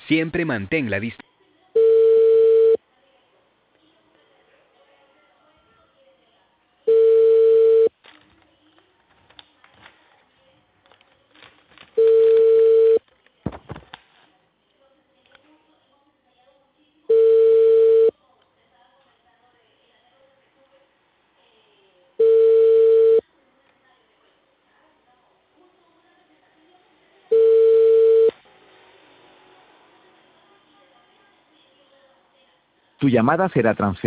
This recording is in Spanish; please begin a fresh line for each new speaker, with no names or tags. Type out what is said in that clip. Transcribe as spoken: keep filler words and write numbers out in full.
Siempre mantén la distancia.
Tu llamada será transferida.